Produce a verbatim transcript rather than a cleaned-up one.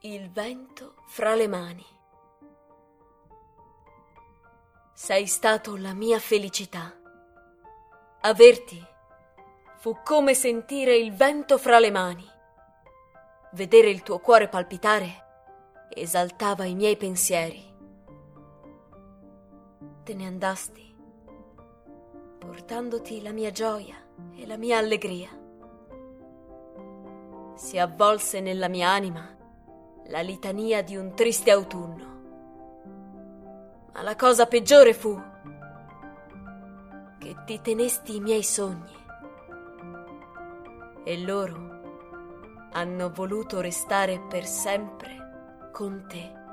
Il vento fra le mani. Sei stato la mia felicità. Averti fu come sentire il vento fra le mani. Vedere il tuo cuore palpitare esaltava i miei pensieri. Te ne andasti, portandoti la mia gioia e la mia allegria. Si avvolse nella mia anima la litania di un triste autunno. Ma la cosa peggiore fu che ti tenesti i miei sogni e loro hanno voluto restare per sempre con te.